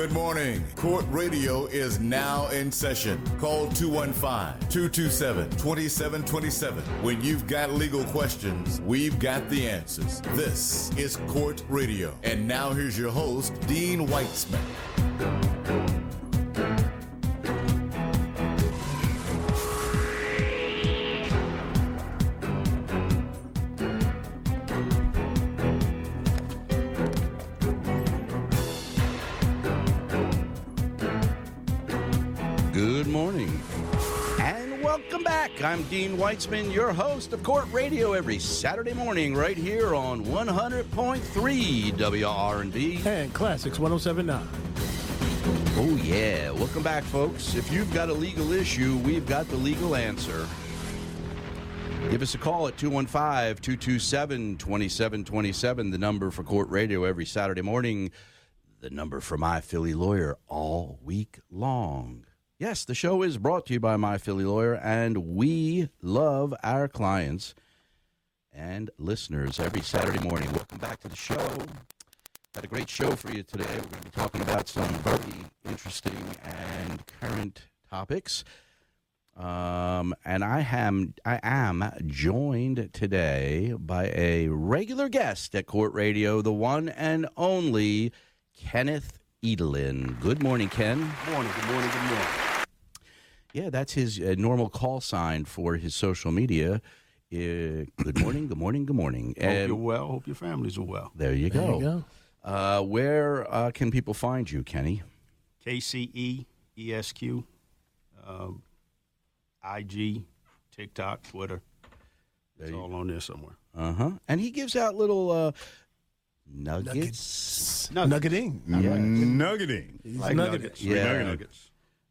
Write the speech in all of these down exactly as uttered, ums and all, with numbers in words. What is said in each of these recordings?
Good morning. Court Radio is now in session. Call two one five, two two seven, two seven two seven. When you've got legal questions, we've got the answers. This is Court Radio. And now here's your host, Dean Weitzman. Good morning, and welcome back. I'm Dean Weitzman, your host of Court Radio every Saturday morning right here on one hundred point three W R and B. And Classics one oh seven point nine. Oh, yeah. Welcome back, folks. If you've got a legal issue, we've got the legal answer. Give us a call at two one five, two two seven, two seven two seven, the number for Court Radio every Saturday morning, the number for My Philly Lawyer all week long. Yes, the show is brought to you by My Philly Lawyer, and we love our clients and listeners every Saturday morning. Welcome back to the show. Got a great show for you today. We're going to be talking about some very interesting and current topics. Um, and I am, I am joined today by a regular guest at Court Radio, the one and only Kenneth Edelin. Good morning, Ken. Good morning, good morning, good morning. Yeah, that's his uh, normal call sign for his social media. Uh, good morning, good morning, good morning. Hope And you're well. Hope your families are well. there you There go. you go. Uh, where uh, can people find you, Kenny? K C E E S Q, um, I G, TikTok, Twitter. It's all on there somewhere. Uh-huh. And he gives out little uh, nuggets. Nuggeting. Yeah. Nuggeting. Like nugget- nuggets. Yeah. Like nuggets.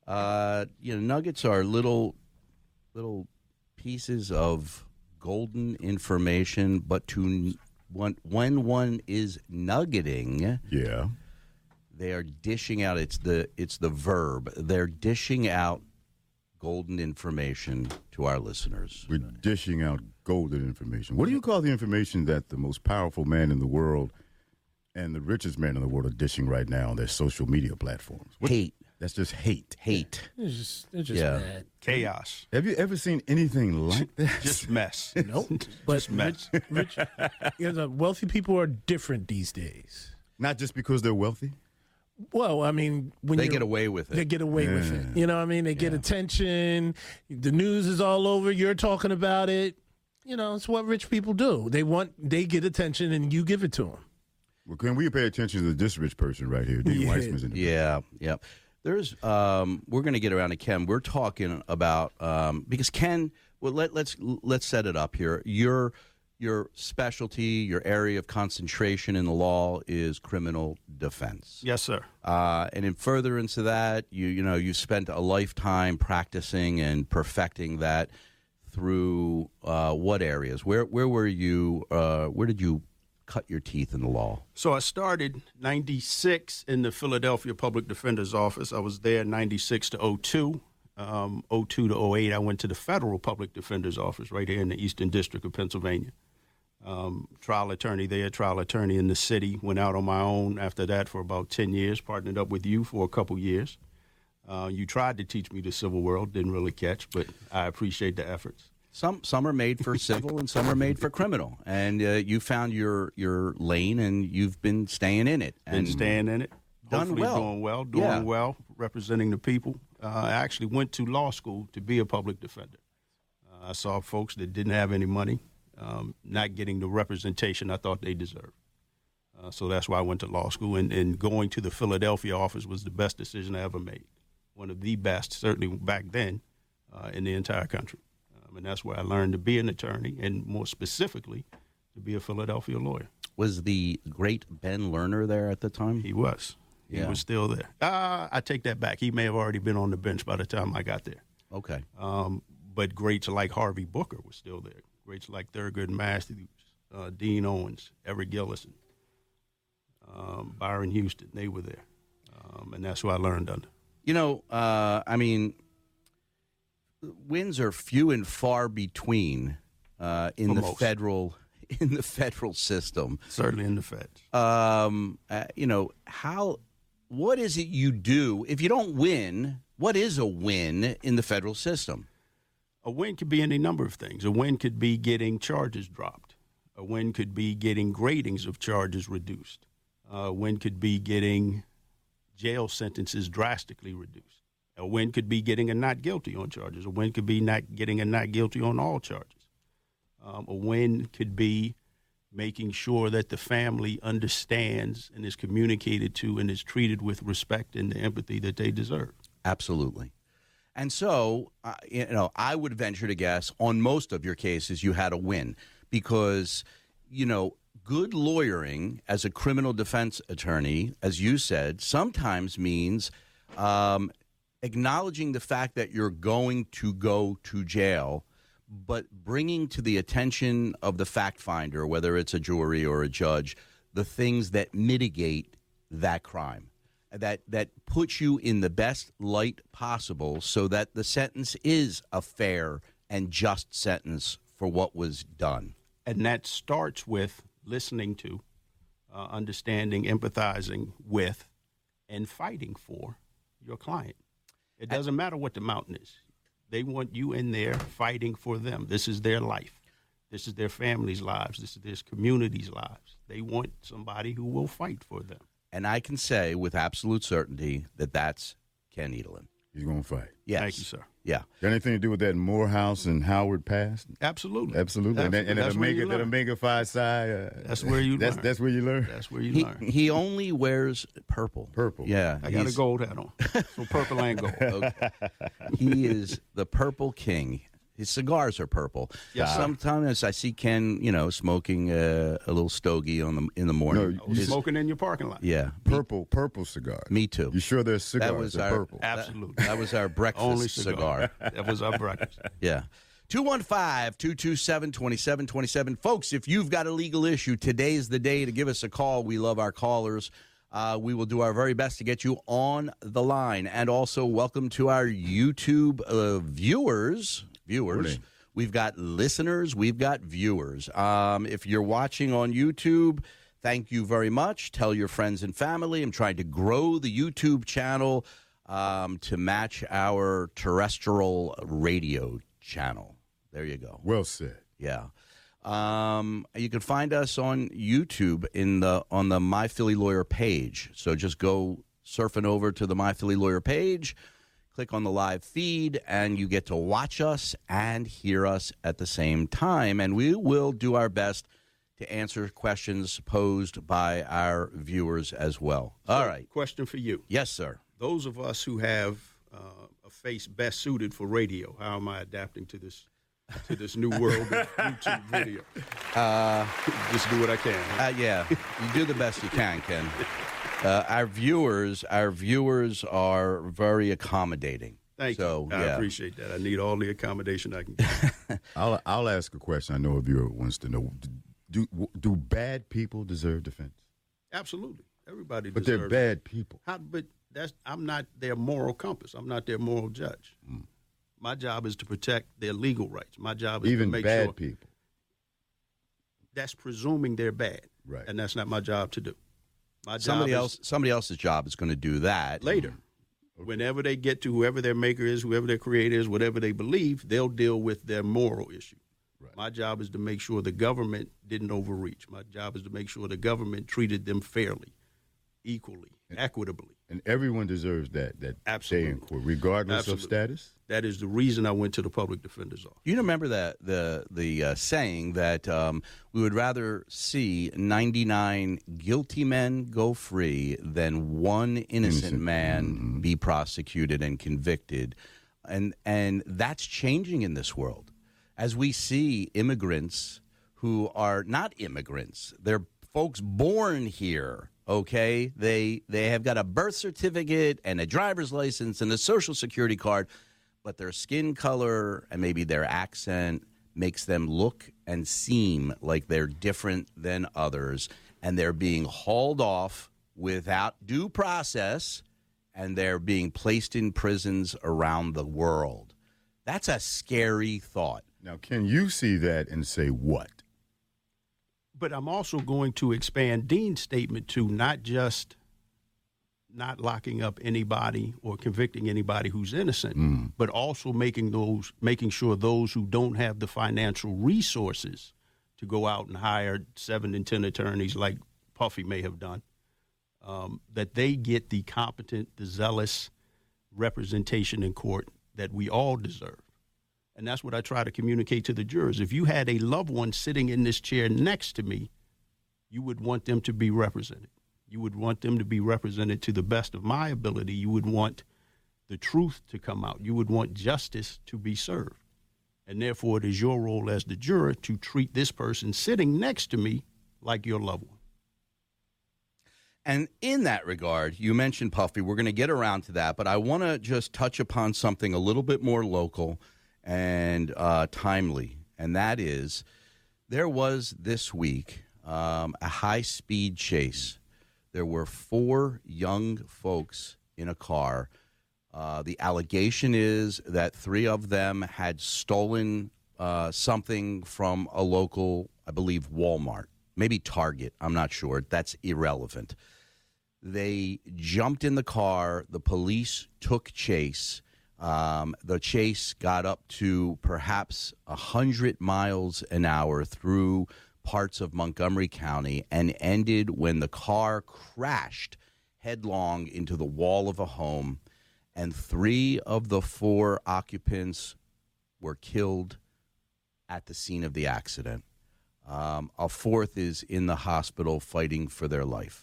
Uh, you know, nuggets are little, little pieces of golden information, but to when, when one is nuggeting, Yeah. they are dishing out. It's the it's the verb. They're dishing out golden information to our listeners. We're dishing out golden information. What do you call the information that the most powerful man in the world and the richest man in the world are dishing right now on their social media platforms? What, Hate, That's just hate. hate. It's just, it's just Yeah. bad. Chaos. Have you ever seen anything like that? Just mess. Nope. But Just mess. rich, rich, you know, wealthy people are different these days. Not just because they're wealthy? Well, I mean, when They you're- get away with They it. get away with it. You know what I mean? They get attention. The news is all over. You're talking about it. You know, it's what rich people do. They want, they get attention, and you give it to them. Well, can we pay attention to this rich person right here? Dean Yeah. Weitzman's in the Yeah, yeah. There's um we're going to get around to Ken. We're talking about um because Ken, well let let's let's set it up here. Your your specialty, your area of concentration in the law is criminal defense. Yes, sir. Uh, and in furtherance of that, you you know, you spent a lifetime practicing and perfecting that through uh, what areas? Where where were you uh, where did you cut your teeth in the law? So I started ninety-six in the Philadelphia Public Defender's Office. I was there ninety-six to oh two. Um, oh two to oh eight, I went to the Federal Public Defender's Office right here in the Eastern District of Pennsylvania. Um, trial attorney there, trial attorney in the city. Went out on my own after that for about ten years, partnered up with you for a couple years. Uh, you tried to teach me the civil world, didn't really catch, but I appreciate the efforts. Some some are made for civil and some are made for criminal. And uh, you found your your lane and you've been staying in it. Been And staying in it. done Hopefully well. doing well, doing Yeah. well, representing the people. Uh, I actually went to law school to be a public defender. Uh, I saw folks that didn't have any money, um, not getting the representation I thought they deserved. Uh, so that's why I went to law school. And, and going to the Philadelphia office was the best decision I ever made. One of the best, certainly back then, uh, in the entire country. Um, and that's where I learned to be an attorney and, more specifically, to be a Philadelphia lawyer. was the great Ben Lerner there at the time? He was. He Yeah. was still there. Uh, I take that back. He may have already been on the bench by the time I got there. Okay. Um, but greats like Harvey Booker was still there. Greats like Thurgood Matthews, uh, Dean Owens, Everett Gillison, um, Byron Houston, they were there. Um, and that's who I learned under. You know, uh, I mean, wins are few and far between uh, in For the most. federal in the federal system. Certainly in the feds. Um, uh, you know, how what is it you do if you don't win? What is a win in the federal system? A win could be any number of things. A win could be getting charges dropped. A win could be getting gradings of charges reduced. A win could be getting jail sentences drastically reduced. A win could be getting a not guilty on charges. A win could be not getting a not guilty on all charges. Um, a win could be making sure that the family understands and is communicated to and is treated with respect and the empathy that they deserve. Absolutely. And so, uh, you know, I would venture to guess on most of your cases you had a win because, you know, good lawyering as a criminal defense attorney, as you said, sometimes means um, acknowledging the fact that you're going to go to jail, but bringing to the attention of the fact finder, whether it's a jury or a judge, the things that mitigate that crime. That that puts you in the best light possible so that the sentence is a fair and just sentence for what was done. And that starts with listening to, uh, understanding, empathizing with, and fighting for your client. It doesn't matter what the mountain is. They want you in there fighting for them. This is their life. This is their family's lives. This is their community's lives. They want somebody who will fight for them. And I can say with absolute certainty that that's Ken Edelin. He's going to fight. Yes. Thank you, sir. Yeah. Got anything to do with that Morehouse and Howard pass? Absolutely. Absolutely. And, that, and that That's where Omega, you that learn. Omega Phi Psi. Uh, That's where you that's, learn. That's where you learn. That's where you He, learn. he only wears purple. Purple. Yeah. I got a he's- gold hat on. So purple and gold. Okay. He is the purple king. His cigars are purple. Yes, sir. Sometimes I see Ken, you know, smoking uh, a little stogie on the in the morning. No, I was His- smoking in your parking lot. yeah, me, Purple, purple cigar. me too. You sure there's cigars That was that our purple? that- Absolutely. That, was our breakfast Only cigar. cigar. That was our breakfast. Yeah. two one five, two two seven, two seven two seven. Folks, if you've got a legal issue, today's the day to give us a call. We love our callers. Uh, we will do our very best to get you on the line. And also, welcome to our YouTube uh, viewers. Viewers. Morning. We've got listeners. We've got viewers. Um, if you're watching on YouTube, thank you very much. Tell your friends and family. I'm trying to grow the YouTube channel um, to match our terrestrial radio channel. There you go. Well said. Yeah. Um, you can find us on YouTube in the on the My Philly Lawyer page. So just go surfing over to the My Philly Lawyer page, click on the live feed, and you get to watch us and hear us at the same time. And we will do our best to answer questions posed by our viewers as well. All So, right. Question for you. Yes, sir. Those of us who have uh, a face best suited for radio, how am I adapting to this to this new world of YouTube video? Uh, Just do what I can. uh, yeah, you do the best you can, Ken. Uh, our viewers, our viewers are very accommodating. Thank so, you. I yeah. appreciate that. I need all the accommodation I can get. I'll I'll ask a question. I know a viewer wants to know: Do do bad people deserve defense? Absolutely. Everybody But deserves they're bad people. How, but that's I'm not their moral compass. I'm not their moral judge. Mm. My job is to protect their legal rights. My job is Even to make bad sure people. that's presuming they're bad, Right. and that's not my job to do. My Somebody job else, somebody else's job is going to do that is later. Whenever they get to whoever their maker is, whoever their creator is, whatever they believe, they'll deal with their moral issue. Right. My job is to make sure the government didn't overreach. My job is to make sure the government treated them fairly, equally, equitably. And everyone deserves that that Absolutely. day in court, regardless Absolutely. of status. That is the reason I went to the public defender's office. You remember that the the uh, saying that um, we would rather see ninety-nine guilty men go free than one innocent, Innocent. man Mm-hmm. be prosecuted and convicted, and and that's changing in this world as we see immigrants who are not immigrants; they're folks born here. Okay, they they have got a birth certificate and a driver's license and a social security card, but their skin color and maybe their accent makes them look and seem like they're different than others, and they're being hauled off without due process, and they're being placed in prisons around the world. That's a scary thought. Now, can you see that and say what? But I'm also going to expand Dean's statement to not just not locking up anybody or convicting anybody who's innocent, mm. but also making those making sure those who don't have the financial resources to go out and hire seven and ten attorneys like Puffy may have done, um, that they get the competent, the zealous representation in court that we all deserve. And that's what I try to communicate to the jurors. If you had a loved one sitting in this chair next to me, you would want them to be represented. You would want them to be represented to the best of my ability. You would want the truth to come out. You would want justice to be served. And therefore, it is your role as the juror to treat this person sitting next to me like your loved one. And in that regard, you mentioned Puffy. We're going to get around to that, but I want to just touch upon something a little bit more local and uh, timely, and that is there was this week um, a high-speed chase. There were four young folks in a car. Uh, the allegation is that three of them had stolen uh, something from a local, I believe, Walmart, maybe Target. I'm not sure. That's irrelevant. They jumped in the car. The police took chase. Um, the chase got up to perhaps one hundred miles an hour through parts of Montgomery County and ended when the car crashed headlong into the wall of a home, and three of the four occupants were killed at the scene of the accident. Um, a fourth is in the hospital fighting for their life.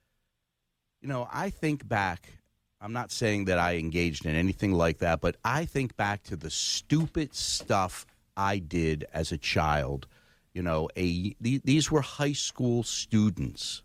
You know, I think back, I'm not saying that I engaged in anything like that, but I think back to the stupid stuff I did as a child. You know, a these were high school students,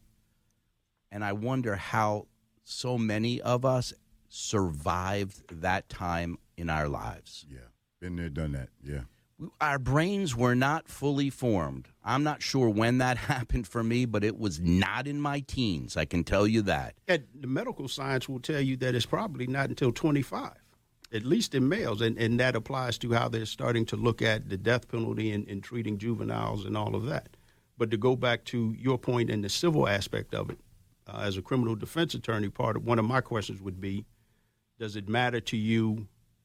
and I wonder how so many of us survived that time in our lives. Yeah, been there, done that, yeah. Our brains were not fully formed. I'm not sure when that happened for me, but it was not in my teens. I can tell you that. And the medical science will tell you that it's probably not until twenty-five, at least in males. And, and that applies to how they're starting to look at the death penalty and, and treating juveniles and all of that. But to go back to your point in the civil aspect of it, uh, as a criminal defense attorney, part of one of my questions would be, does it matter to you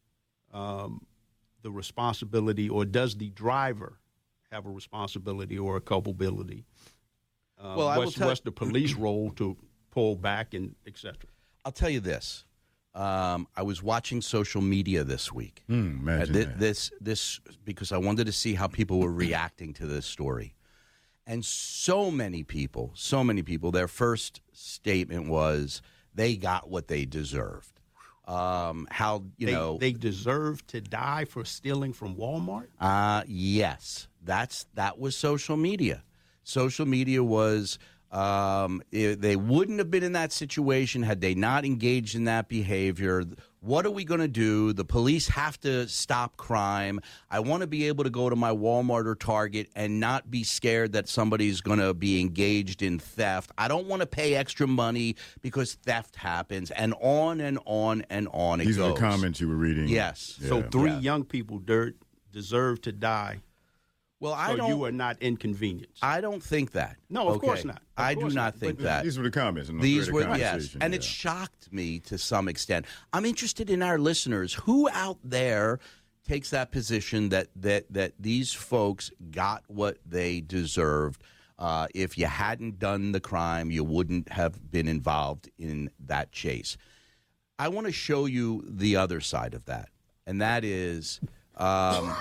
um, the responsibility, or does the driver have a responsibility or a culpability? Uh, well, I what's, will tell what's the police role to pull back and et cetera? I'll tell you this. Um, I was watching social media this week. Mm, imagine uh, th- that. This, this, because I wanted to see how people were reacting to this story. And so many people, so many people, their first statement was they got what they deserved. Um, how, you they, know. They deserve to die for stealing from Walmart? Uh, yes. That's That was social media. Social media was, um, it, they wouldn't have been in that situation had they not engaged in that behavior. What are we going to do? The police have to stop crime. I want to be able to go to my Walmart or Target and not be scared that somebody's going to be engaged in theft. I don't want to pay extra money because theft happens, and on and on and on it These goes. are the comments you were reading. Yes. Yeah. So three Yeah. young people dirt deserve to die. Well, I so don't. you are not inconvenienced. I don't think that. No, of okay? course not. Of I do course not not. think But that. These were the comments. In the These thread were, of yes, conversation, and yeah. it shocked me to some extent. I'm interested in our listeners. Who out there takes that position that that that these folks got what they deserved? Uh, if you hadn't done the crime, you wouldn't have been involved in that chase. I want to show you the other side of that, and that is, um,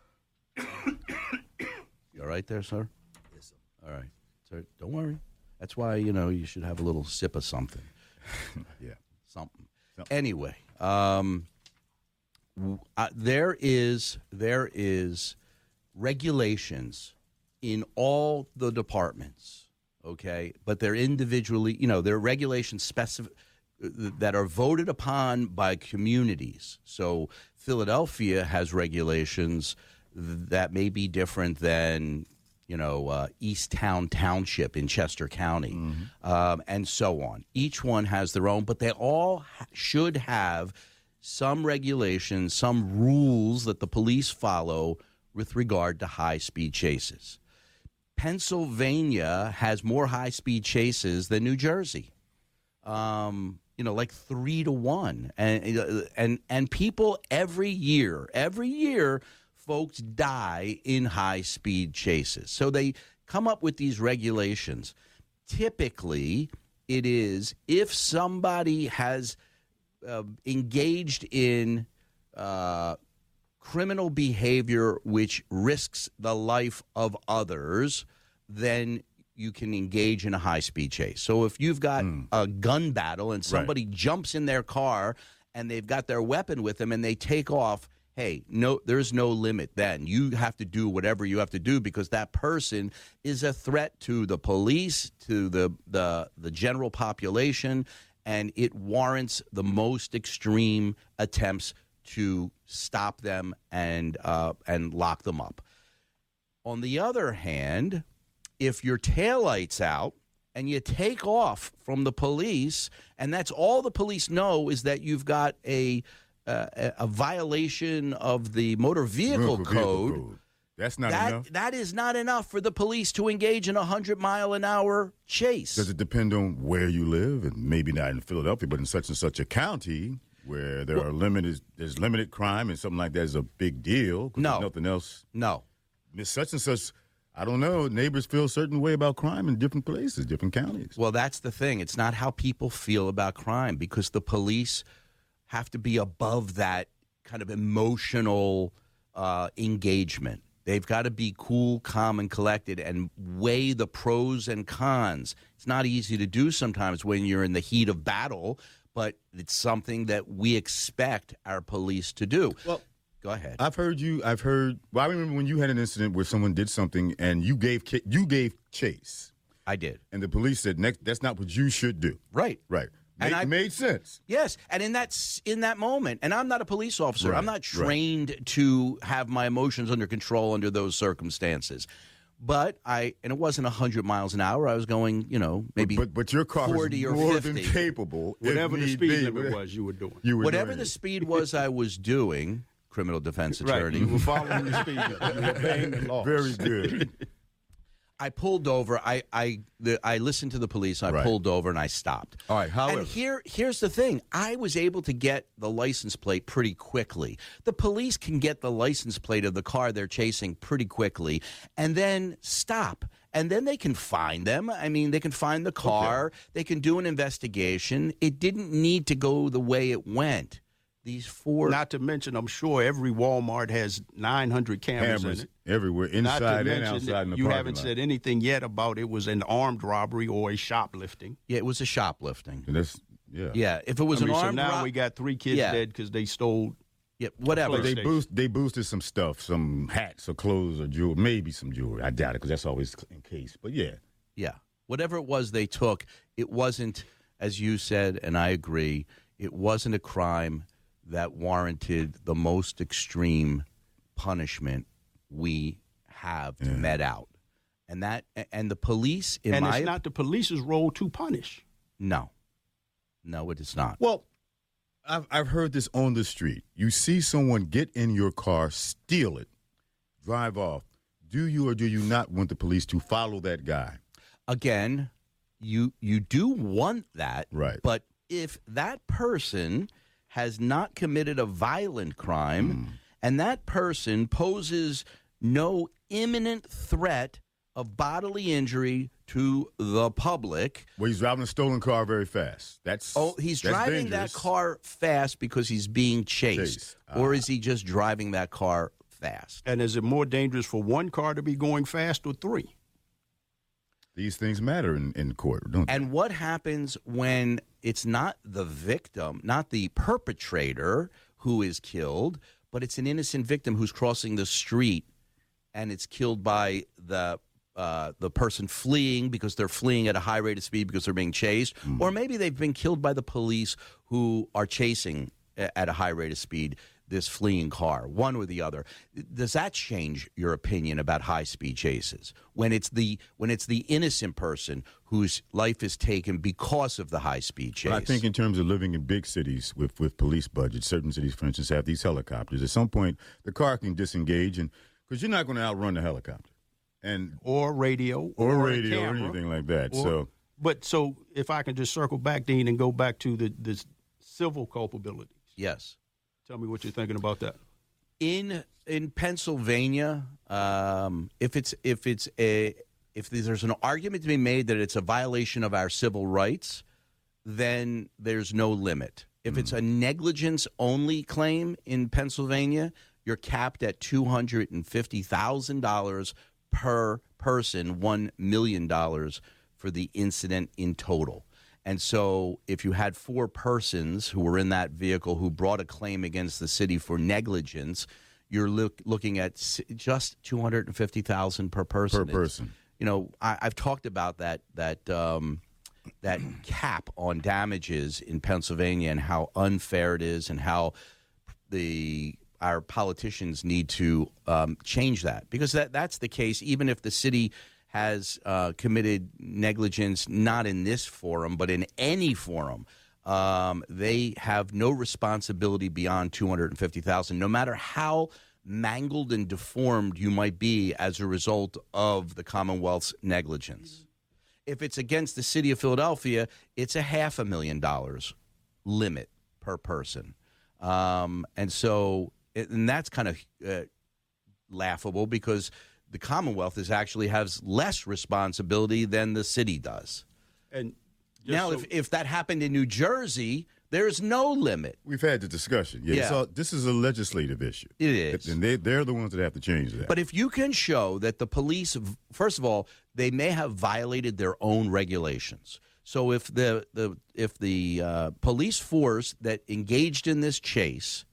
you all right there, sir? Yes, sir. All right, sir. Don't worry. That's why, you know, you should have a little sip of something. yeah. Something. Anyway, um, w- uh, there is there is regulations in all the departments, okay? But they're individually, you know, they're regulations specific that are voted upon by communities. So Philadelphia has regulations that may be different than, you know, uh, Easttown Township in Chester County, mm-hmm. um, and so on. Each one has their own, but they all ha- should have some regulations, some rules that the police follow with regard to high-speed chases. Pennsylvania has more high-speed chases than New Jersey. Um, you know, like three to one. And, and, and people every year, every year, folks die in high-speed chases. So they come up with these regulations. Typically, it is if somebody has uh, engaged in uh, criminal behavior which risks the life of others, then you can engage in a high-speed chase. So if you've got mm. a gun battle and somebody right. jumps in their car and they've got their weapon with them and they take off, hey, no, there's no limit then. You have to do whatever you have to do because that person is a threat to the police, to the the, the general population, and it warrants the most extreme attempts to stop them and uh, and lock them up. On the other hand, if your taillight's out and you take off from the police, and that's all the police know is that you've got a Uh, a violation of the motor vehicle, vehicle code, code. That's not that, enough. That is not enough for the police to engage in a hundred mile an hour chase. Does it depend on where you live? And maybe not in Philadelphia, but in such and such a county where there well, are limited, there's limited crime and something like that is a big deal. No, there's nothing else. No, Miss such and such. I don't know. Neighbors feel a certain way about crime in different places, different counties. Well, that's the thing. It's not how people feel about crime because the police have to be above that kind of emotional uh, engagement. They've got to be cool, calm, and collected and weigh the pros and cons. It's not easy to do sometimes when you're in the heat of battle, but it's something that we expect our police to do. Well, go ahead. I've heard you. I've heard. Well, I remember when you had an incident where someone did something and you gave you gave chase. I did, and the police said, "Next, that's not what you should do." Right. Right. And Make, I, made sense. Yes, and in that in that moment, and I'm not a police officer. Right, I'm not trained right. to have my emotions under control under those circumstances. But I, and it wasn't one hundred miles an hour. I was going, you know, maybe but, but your car forty is or more fifty. Than capable. Whatever the speed be, limit was, you were doing. You were whatever doing the it. speed was, I was doing. Criminal defense attorney. Right, you were following the speed limit. You were obeying the law. Very good. I pulled over. I I the, I listened to the police. I right. pulled over and I stopped. All right. However, and here here's the thing. I was able to get the license plate pretty quickly. The police can get the license plate of the car they're chasing pretty quickly, and then stop. And then they can find them. I mean, they can find the car. Okay. They can do an investigation. It didn't need to go the way it went. These four. Not to mention, I'm sure every Walmart has nine hundred cameras, cameras in it. Everywhere, inside and outside in the you parking haven't lot. said anything yet about it was an armed robbery or a shoplifting. Yeah, it was a shoplifting. And that's, yeah. Yeah, if it was I mean, an so armed now rob- we got three kids yeah. dead because they stole. Yeah, whatever. They boost. They boosted some stuff, some hats or clothes or jewelry, maybe some jewelry. I doubt it because that's always in case. But yeah, yeah, whatever it was they took, it wasn't, as you said, and I agree, it wasn't a crime that warranted the most extreme punishment we have to yeah. met out, and that and the police. In and my, it's not the police's role to punish. No, no, it is not. Well, I've I've heard this on the street. You see someone get in your car, steal it, drive off. Do you or do you not want the police to follow that guy? Again, you you do want that, right? But if that person has not committed a violent crime, mm. and that person poses no imminent threat of bodily injury to the public. Well, he's driving a stolen car very fast. That's oh, he's that's driving dangerous. that car fast because he's being chased, Chase. uh, or is he just driving that car fast? And is it more dangerous for one car to be going fast or three? These things matter in, in court, don't they? And what happens when it's not the victim, not the perpetrator who is killed, but it's an innocent victim who's crossing the street and it's killed by the uh, the person fleeing because they're fleeing at a high rate of speed because they're being chased, mm. or maybe they've been killed by the police who are chasing at a high rate of speed this fleeing car, one or the other. Does that change your opinion about high-speed chases when it's the when it's the innocent person whose life is taken because of the high-speed chase? Well, I think in terms of living in big cities with, with police budgets, certain cities, for instance, have these helicopters. At some point, the car can disengage, and because you're not going to outrun the helicopter, and or radio, or, or radio, or camera, anything like that. Or, so But so if I can just circle back, Dean, and go back to the, the civil culpabilities. Yes. Tell me what you're thinking about that. In in Pennsylvania, um, if it's if it's a if there's an argument to be made that it's a violation of our civil rights, then there's no limit. If it's a negligence-only claim in Pennsylvania, you're capped at two hundred fifty thousand dollars per person, one million dollars for the incident in total. And so if you had four persons who were in that vehicle who brought a claim against the city for negligence, you're look, looking at just two hundred fifty thousand dollars per person. Per person. It's, you know, I, I've talked about that that um, that cap on damages in Pennsylvania and how unfair it is and how the our politicians need to um, change that, because that that's the case even if the city has uh, committed negligence, not in this forum, but in any forum. Um, they have no responsibility beyond two hundred fifty thousand dollars, no matter how mangled and deformed you might be as a result of the Commonwealth's negligence. If it's against the city of Philadelphia, it's a half a million dollars limit per person. Um, and so, and that's kind of uh, laughable because the Commonwealth is actually has less responsibility than the city does. And now, so- if, if that happened in New Jersey, there's no limit. We've had the discussion. Yeah, Yeah. It's all, this is a legislative issue. It is. And they, they're the ones that have to change that. But if you can show that the police, first of all, they may have violated their own regulations. So if the, the if the uh, police force that engaged in this chase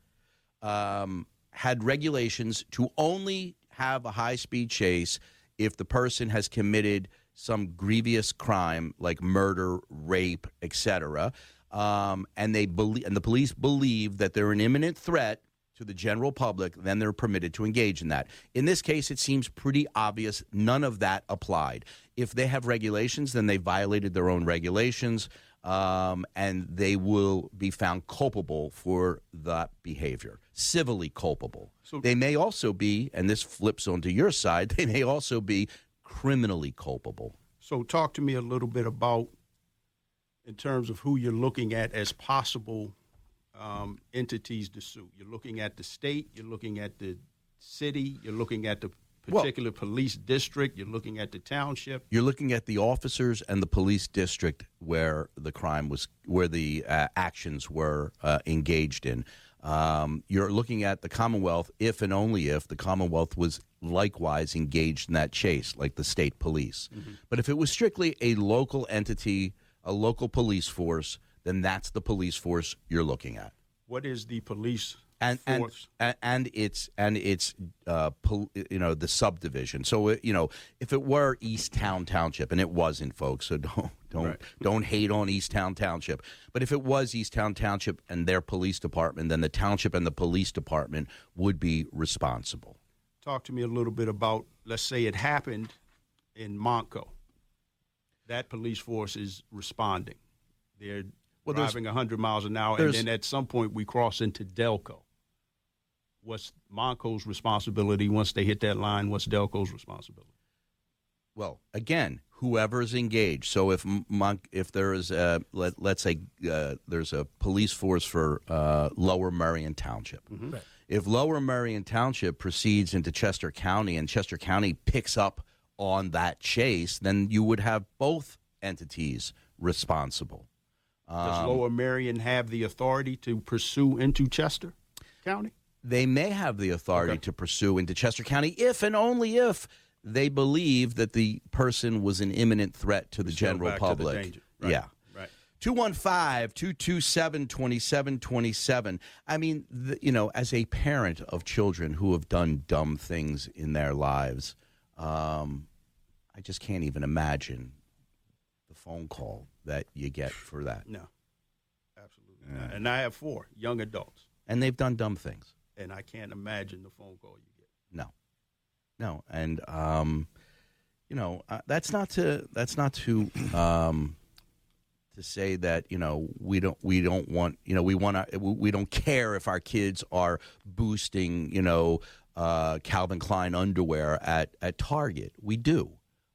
um, had regulations to only have a high-speed chase if the person has committed some grievous crime like murder, rape, et cetera, um, and they believe, and the police believe that they're an imminent threat to the general public, then they're permitted to engage in that. In this case, it seems pretty obvious none of that applied. If they have regulations, then they violated their own regulations, um, and they will be found culpable for that behavior, civilly culpable. So, they may also be, and this flips onto your side, they may also be criminally culpable. So talk to me a little bit about, in terms of who you're looking at as possible um, entities to sue. You're looking at the state, you're looking at the city, you're looking at the particular well, police district, you're looking at the township. You're looking at the officers and the police district where the crime was, where the uh, actions were uh, engaged in. Um, you're looking at the Commonwealth if and only if the Commonwealth was likewise engaged in that chase, like the state police. Mm-hmm. But if it was strictly a local entity, a local police force, then that's the police force you're looking at. What is the police and, force? And, and it's and it's uh, pol- you know, the subdivision. So you know, if it were Easttown Township, and it wasn't, folks, so don't don't right. don't hate on Easttown Township. But if it was Easttown Township and their police department, then the township and the police department would be responsible. Talk to me a little bit about, let's say it happened in Montco. That police force is responding. They're well, driving one hundred miles an hour, and then at some point we cross into Delco. What's Montco's responsibility once they hit that line? What's Delco's responsibility? Well, again, whoever's engaged. So if Mon- if there is a, let, let's say uh, there's a police force for uh, Lower Merion Township. Mm-hmm. Right. If Lower Merion Township proceeds into Chester County and Chester County picks up on that chase, then you would have both entities responsible. Does um, Lower Merion have the authority to pursue into Chester County? They may have the authority okay. to pursue into Chester County if and only if they believe that the person was an imminent threat to the Still general back public. To the danger. Right. Yeah. Right. two one five, two two seven, two seven two seven. I mean, the, you know, as a parent of children who have done dumb things in their lives, um, I just can't even imagine the phone call that you get for that. No, absolutely yeah. not. And I have four young adults. And they've done dumb things. And I can't imagine the phone call you get. No. No. And, um, you know, uh, that's not to, that's not to, um, to say that, you know, we don't, we don't want, you know, we want to, we don't care if our kids are boosting, you know, uh, Calvin Klein underwear at, at Target. We do.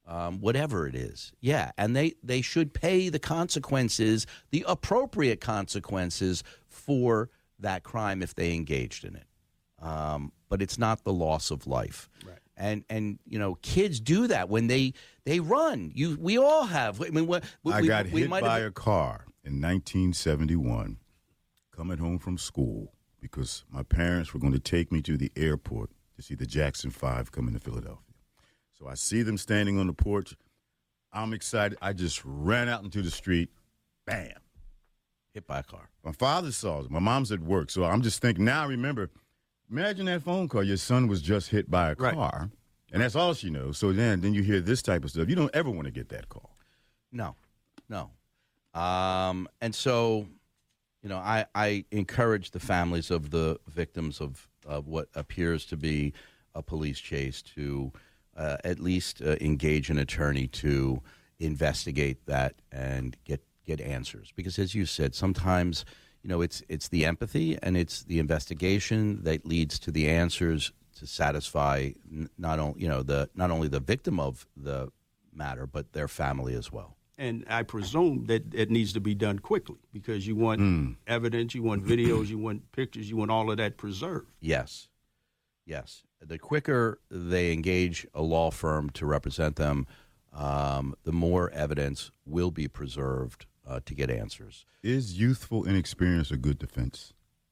um, whatever it is. Yeah, and they, they should pay the consequences, the appropriate consequences for that crime if they engaged in it. Um, but it's not the loss of life. Right. And, and you know, kids do that when they, they run. You, we all have. I mean, we, we, I got we hit might by have, a car in nineteen seventy-one coming home from school because my parents were going to take me to the airport to see the Jackson Five coming to Philadelphia. So I see them standing on the porch. I'm excited. I just ran out into the street. Bam. hit by a car. My father saw it. My mom's at work. So I'm just thinking, now I remember, imagine that phone call. Your son was just hit by a right. car, and that's all she knows. So then, then you hear this type of stuff. You don't ever want to get that call. No, no. Um, and so, you know, I, I encourage the families of the victims of, of what appears to be a police chase to uh, at least uh, engage an attorney to investigate that and get get answers. Because as you said, sometimes, you know, it's it's the empathy and it's the investigation that leads to the answers to satisfy n- not only, you know, the not only the victim of the matter, but their family as well. And I presume that it needs to be done quickly because you want mm. evidence, you want videos, you want pictures, you want all of that preserved. Yes. Yes. The quicker they engage a law firm to represent them, um, the more evidence will be preserved uh, to get answers. Is youthful inexperience a good defense?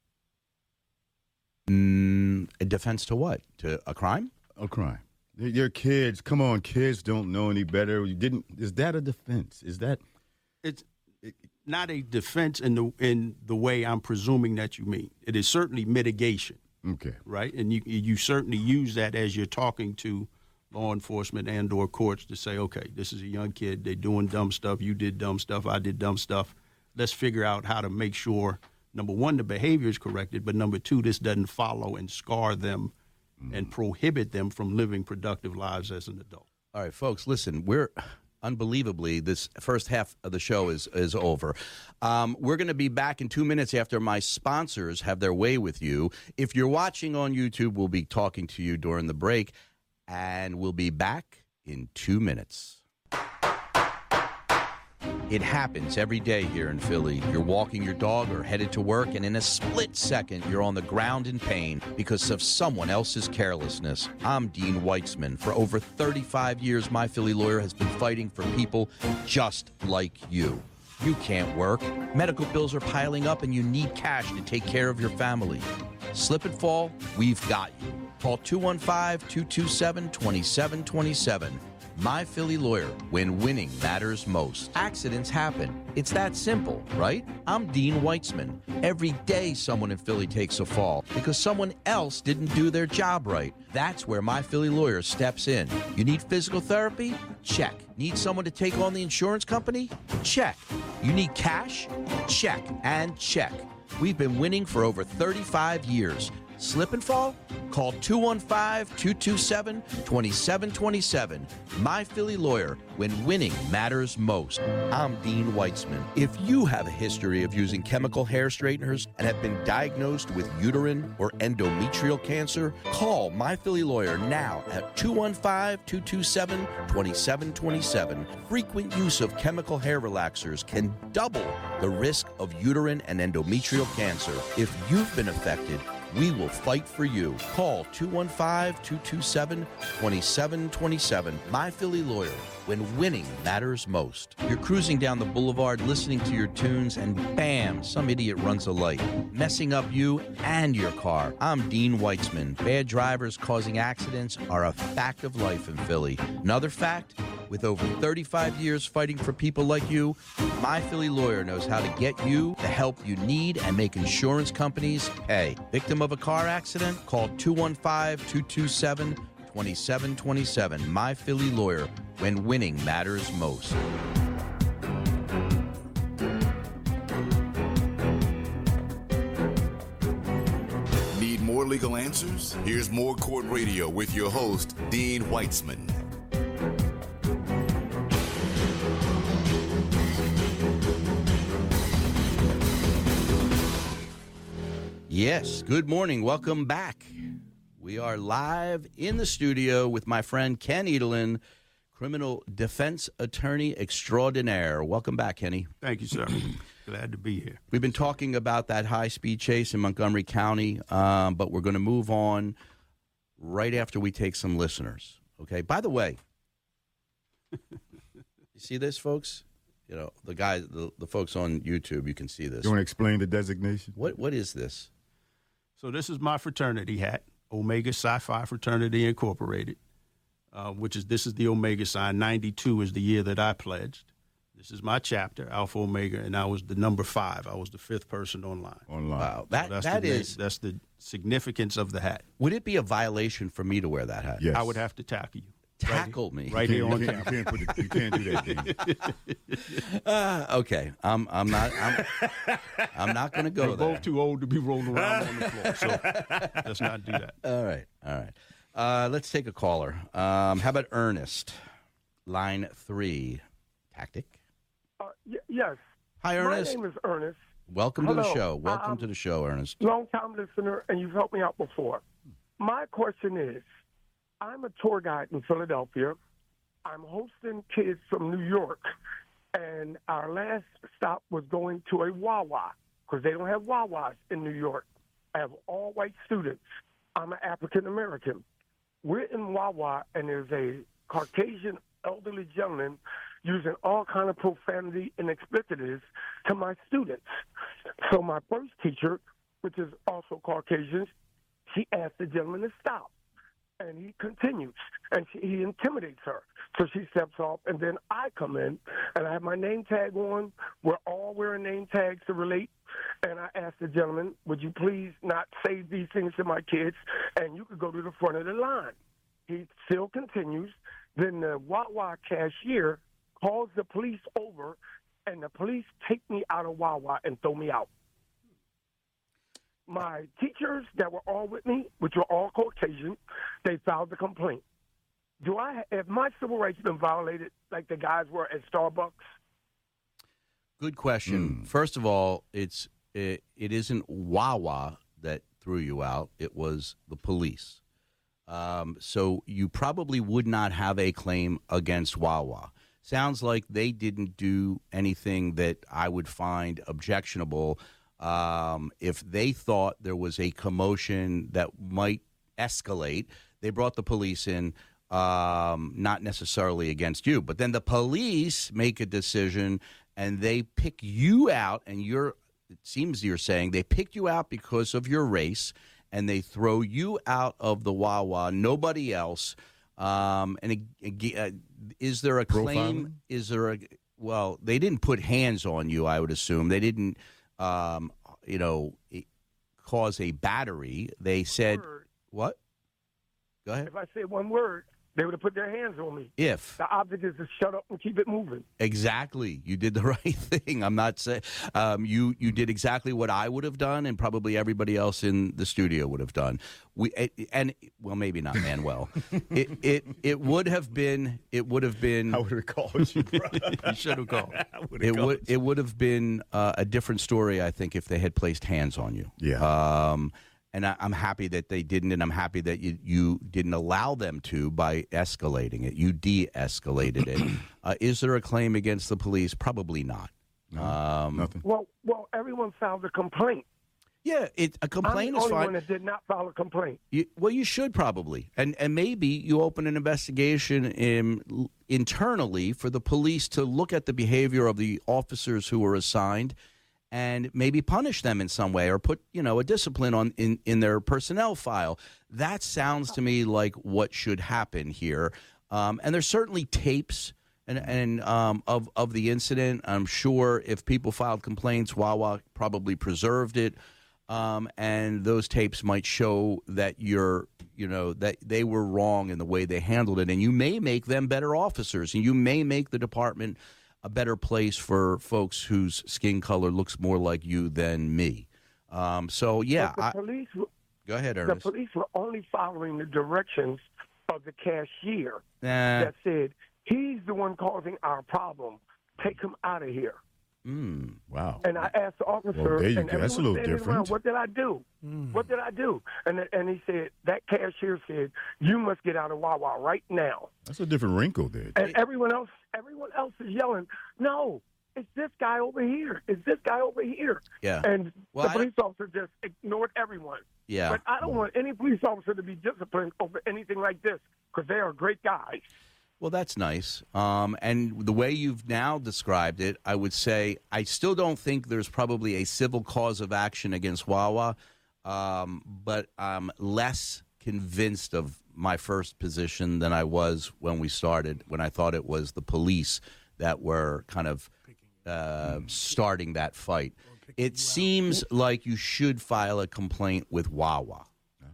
Mm, a defense to what? To a crime? A crime. They're kids. Come on, kids don't know any better. You didn't. Is that a defense? Is that? It's not a defense in the in the way I'm presuming that you mean. It is certainly mitigation. Okay. Right, and you you certainly use that as you're talking to law enforcement and or courts to say, okay, this is a young kid. They're doing dumb stuff. You did dumb stuff. I did dumb stuff. Let's figure out how to make sure, number one, the behavior is corrected, but number two, this doesn't follow and scar them and prohibit them from living productive lives as an adult. All right, folks, listen, we're unbelievably, this first half of the show is is over. Um, we're going to be back in two minutes after my sponsors have their way with you. If you're watching on YouTube, we'll be talking to you during the break, and we'll be back in two minutes. It happens every day here in Philly. You're walking your dog or headed to work, and in a split second, you're on the ground in pain because of someone else's carelessness. I'm Dean Weitzman. For over thirty-five years, My Philly Lawyer has been fighting for people just like you. You can't work. Medical bills are piling up, and you need cash to take care of your family. Slip and fall, we've got you. Call two one five, two two seven, two seven two seven. My Philly Lawyer, when winning matters most. Accidents happen. It's that simple, right? I'm Dean Weitzman. Every day someone in Philly takes a fall because someone else didn't do their job right. That's where My Philly Lawyer steps in. You need physical therapy? Check. Need someone to take on the insurance company? Check. You need cash? Check and check. We've been winning for over thirty-five years. Slip and fall? Call two one five, two two seven, two seven two seven. My Philly Lawyer, when winning matters most. I'm Dean Weitzman. If you have a history of using chemical hair straighteners and have been diagnosed with uterine or endometrial cancer, call My Philly Lawyer now at two one five, two two seven, two seven two seven. Frequent use of chemical hair relaxers can double the risk of uterine and endometrial cancer. If you've been affected, we will fight for you. Call two one five, two two seven, two seven two seven. My Philly Lawyer, when winning matters most. You're cruising down the boulevard listening to your tunes and bam, some idiot runs a light, messing up you and your car. I'm Dean Weitzman. Bad drivers causing accidents are a fact of life in Philly. Another fact, with over thirty-five years fighting for people like you, My Philly Lawyer knows how to get you the help you need and make insurance companies pay. Victim of a car accident? Call two one five, two two seven, two seven two seven. My Philly Lawyer, when winning matters most. Need more legal answers? Here's More Court Radio with your host, Dean Weitzman. Yes, good morning. Welcome back. We are live in the studio with my friend Ken Edelin, criminal defense attorney extraordinaire. Welcome back, Kenny. Thank you, sir. Glad to be here. We've been talking about that high-speed chase in Montgomery County, um, but we're going to move on right after we take some listeners. Okay. By the way, you see this, folks? You know, the guys, the, the folks on YouTube, you can see this. You want to explain the designation? What What is this? So this is my fraternity hat, Omega Psi Phi Fraternity Incorporated, uh, which is this is the Omega sign. ninety-two is the year that I pledged. This is my chapter, Alpha Omega, and I was the number five. I was the fifth person online. Online. Wow, that So that's that the, is. that's the significance of the hat. Would it be a violation for me to wear that hat? Yes. I would have to tackle you. Tackle me. Right You here can't, on you can't, camera. you can't, put it, you can't do that, Dean. Uh, okay, I'm I'm not I'm, I'm not going to go We're there. both too old to be rolling around on the floor, so let's not do that. All right, all right. Uh, let's take a caller. Um, how about Ernest, line three, tactic. Uh, y- yes. Hi, Ernest. My name is Ernest. Welcome to the Hello. show. Welcome Um, to the show, Ernest. Long-time listener, and you've helped me out before. My question is, I'm a tour guide in Philadelphia. I'm hosting kids from New York, and our last stop was going to a Wawa because they don't have Wawas in New York. I have all white students. I'm an African-American. We're in Wawa, and there's a Caucasian elderly gentleman using all kind of profanity and expletives to my students. So my first teacher, which is also Caucasian, she asked the gentleman to stop. And he continues, and she, he intimidates her. So she steps off, and then I come in, and I have my name tag on. We're all wearing name tags to relate. And I asked the gentleman, would you please not say these things to my kids, and you could go to the front of the line. He still continues. Then the Wawa cashier calls the police over, and the police take me out of Wawa and throw me out. My teachers that were all with me, which were all Caucasian, they filed a complaint. Do I have my civil rights been violated like the guys were at Starbucks? Good question. First of all, it's it, it isn't Wawa that threw you out. It was the police. Um, so you probably would not have a claim against Wawa. Sounds like they didn't do anything that I would find objectionable. Um, if they thought there was a commotion that might escalate, they brought the police in, um, not necessarily against you. But then the police make a decision, and they pick you out, and you're, it seems you're saying they picked you out because of your race, and they throw you out of the Wawa, nobody else. Um, and uh, uh, is there a claim? Profiling? Is there a, well, they didn't put hands on you, I would assume. They didn't, um, you know, cause a battery. They said, Word. what? Go ahead. If I said one word, they would have put their hands on me. If. The object is to shut up and keep it moving. Exactly. You did the right thing. I'm not saying um, you you did exactly what I would have done, and probably everybody else in the studio would have done. We and well, maybe not Manuel. it it it would have been it would have been I would have called you, bro. you should have called. would've It called would it would have been uh, a different story, I think, if they had placed hands on you. Yeah. Um, and I, I'm happy that they didn't, and I'm happy that you, you didn't allow them to by escalating it. You de-escalated it. Uh, is there a claim against the police? Probably not. Um, Nothing. Well, well, everyone filed a complaint. yeah, it, a I'm complaint the is only fine. one that did not file a complaint. You, well, you should probably, and and maybe you open an investigation in, internally for the police to look at the behavior of the officers who were assigned, and maybe punish them in some way, or put you know a discipline on in, in their personnel file. That sounds to me like what should happen here. Um, and there's certainly tapes and and um, of of the incident. I'm sure if people filed complaints, Wawa probably preserved it. Um, and those tapes might show that you're, you know, that they were wrong in the way they handled it. And you may make them better officers, and you may make the department a better place for folks whose skin color looks more like you than me. Um, so, yeah. But the I, police, were- go ahead, the Ernest. police were only following the directions of the cashier Nah, that said, he's the one causing our problem. Take him out of here. Mm. Wow. And I asked the officer, Well, there you and go. That's a everyone little standing different. around, what did I do? Mm. What did I do? And and he said, that cashier said, you must get out of Wawa right now. That's a different wrinkle there. And everyone else, everyone else is yelling, no, it's this guy over here. It's this guy over here. Yeah. And Well, the I- police officer just ignored everyone. Yeah. But I don't want any police officer to be disciplined over anything like this because they are great guys. Well, that's nice. Um, and the way you've now described it, I would say I still don't think there's probably a civil cause of action against Wawa, um, but I'm less convinced of my first position than I was when we started, when I thought it was the police that were kind of uh, starting that fight. It seems like you should file a complaint with Wawa.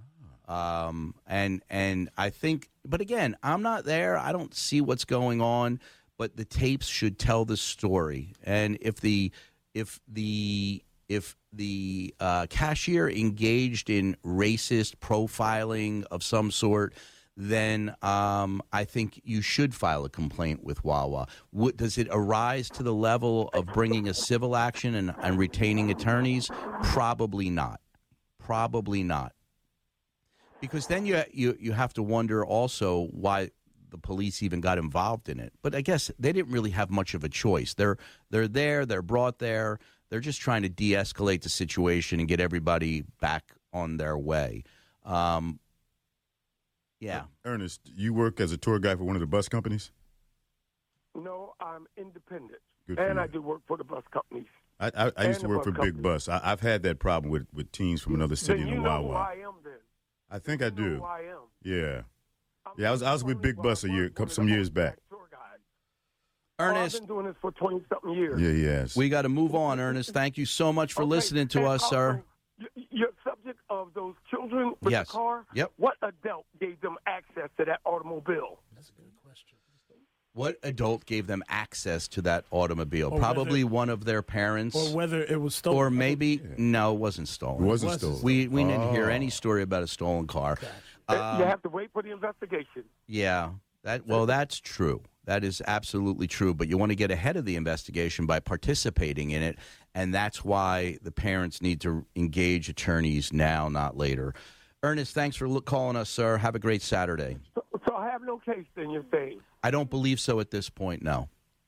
Um, and and I think, but again, I'm not there. I don't see what's going on, but the tapes should tell the story. And if the if the if the uh, cashier engaged in racist profiling of some sort, then um, I think you should file a complaint with Wawa. What, does it arise to the level of bringing a civil action and, and retaining attorneys? Probably not. Probably not. Because then you, you you have to wonder also why the police even got involved in it. But I guess they didn't really have much of a choice. They're they're there. They're brought there. They're just trying to de-escalate the situation and get everybody back on their way. Um, yeah. Ernest, you work as a tour guide for one of the bus companies? No, I'm independent. Good for and you. I do work for the bus companies. I, I, I used to And the work for bus Big company. Bus. I, I've had that problem with, with teams from another city Then in you the know who Wawa. I am then. I think I You know do. who I am. Yeah. I'm Yeah, I was I was with only Big one- Bus a year, one couple of some the years most back. tour guides. Ernest, Oh, I've been doing this for twenty-something years. Yeah, yes. we got to move on, Ernest. Thank you so much for Okay, listening to and us, also, sir. y- Your subject of those children with Yes. the car, Yep. what adult gave them access to that automobile? What adult gave them access to that automobile? Or Probably whether- one of their parents. Or whether it was stolen. Or maybe, no, it wasn't stolen. It wasn't wasn't. stolen. We, we didn't hear Oh. any story about a stolen car. you Um, have to wait for the investigation. Yeah, that well, that's true. That is absolutely true. But you want to get ahead of the investigation by participating in it, and that's why the parents need to engage attorneys now, not later. Ernest, thanks for look, calling us, sir. Have a great Saturday. So, so I have no case, then you're saying? I don't believe so at this point. No.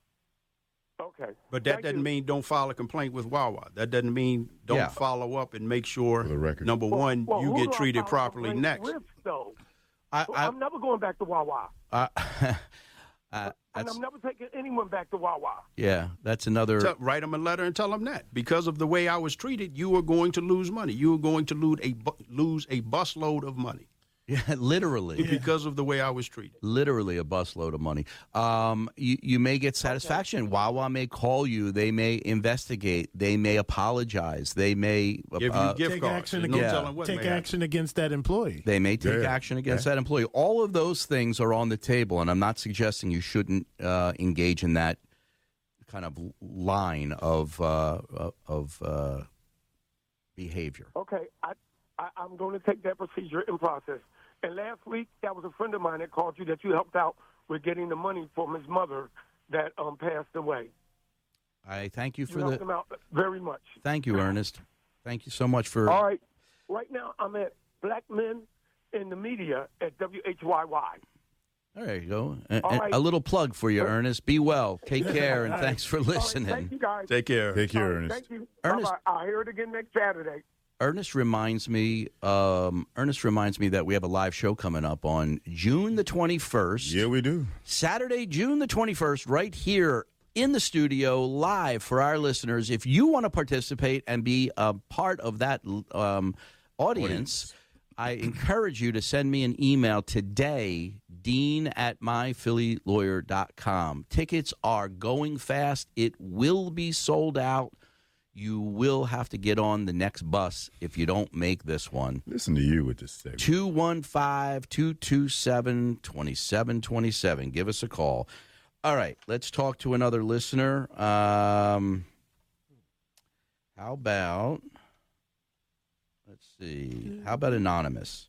Okay. But that Thank doesn't you. mean don't file a complaint with Wawa. That doesn't mean don't Yeah. follow up and make sure, For the record. number Well, one, well, you who get do I treated file a properly complaint next. With, though? I, So I, I'm never going back to Wawa. uh, uh, And that's, I'm never taking anyone back to Wawa. yeah, that's another. Tell, write them a letter and tell them that because of the way I was treated, you are going to lose money. You are going to lose a bu- lose a busload of money Yeah, literally. because of the way I was treated. Literally a busload of money. Um, you, you may get satisfaction. Wawa may call you. They may investigate. They may apologize. They may Give uh, you gift take cards. action There's no against- telling what Take may happen. action against that employee. They may take Yeah. action against Yeah. that employee. All of those things are on the table, and I'm not suggesting you shouldn't uh, engage in that kind of line of uh, of uh, behavior. Okay, I, I, I'm going to take that procedure in process. And last week, that was a friend of mine that called you that you helped out with getting the money from his mother that um, passed away. I thank you You for helped the. him out very much. Thank you, Ernest. Thank you so much for. All right. Right now, I'm at Black Men in the Media at W H Y Y. There you go. A, All a- right. a little plug for you, Ernest. Be well. Take care, and All right. thanks for All right, listening. thank you, guys. Take care. Take care, All right, Ernest. Thank you. Ernest- Bye-bye. I'll hear it again next Saturday. Ernest reminds me. Um, Ernest reminds me that we have a live show coming up on June the twenty-first. Yeah, we do. Saturday, June the twenty-first, right here in the studio, live for our listeners. If you want to participate and be a part of that um, audience, I encourage you to send me an email today, dean at my philly lawyer dot com. Tickets are going fast. It will be sold out. You will have to get on the next bus if you don't make this one. Listen to you with this segment. two one five, two two seven, two seven two seven. Give us a call. All right, let's talk to another listener. Um, how about, let's see, how about Anonymous?